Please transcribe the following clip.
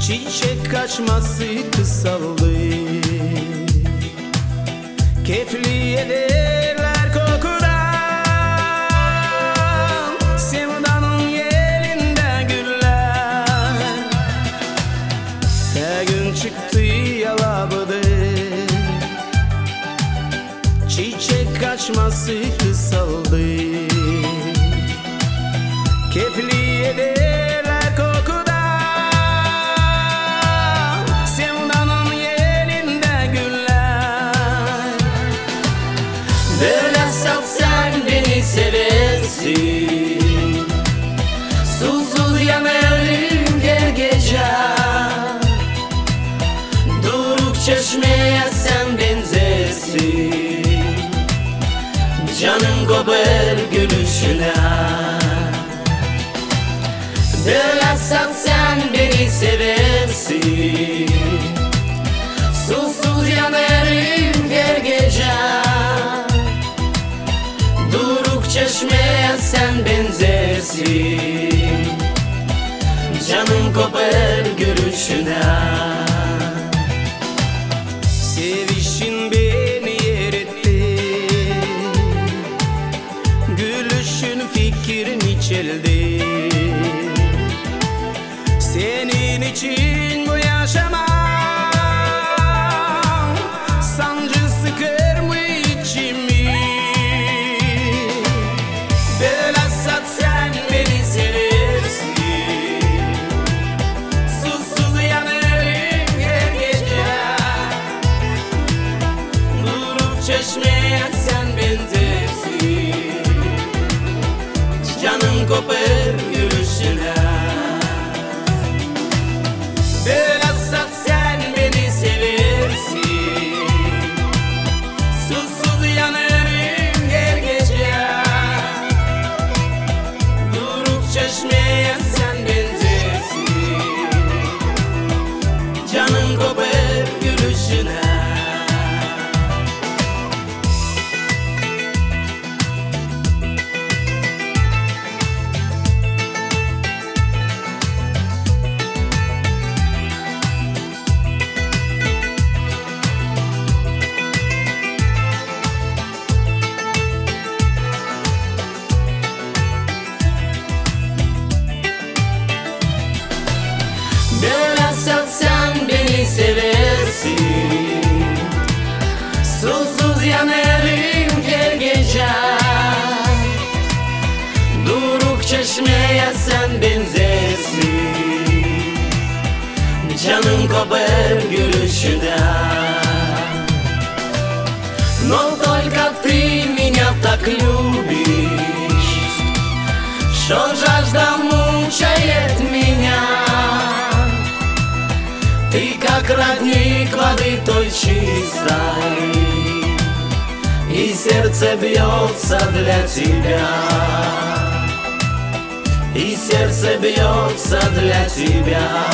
Çiçek açması kısaldı, kefliyeler kokudan, sevdanın yerinde güller. Her gün çıktı yalabadı, çiçek açması kısaldı, kefliyeler kokudan, sevdanın yerinde güller. Böyle sen beni seversin, susuz yanarım her gece. Duruk çeşmeye sen benzersin, canım kopar gülüşüne. Böyle sen beni seversin, susuz yanarım her gece. Duruk çeşmeye sen benzersin, canım kopar gülüşüne. Sevişin beni yeretti, gülüşün fikrini çeldi. Senin için bu yaşamam, sancı sıkar mı içimi? Böyle sen beni seversin, susuz yanarım her gece. Duruk çeşmeye sen benzersin, canım kopar gülüşüne. Böyle sen beni seversin, susuz yanarım her gece. Duruk çeşmeye sen benzersin, canım kopar gülüşüne. Böyle sen beni seversin, susuz yanarım her gece. Duruk çeşmeye sen benzersin, canım kopar gülüşüne. Но только ты меня так любишь, что жажда мучает меня. Ты как родник воды той чистой, и сердце бьется для тебя, и сердце бьется для тебя.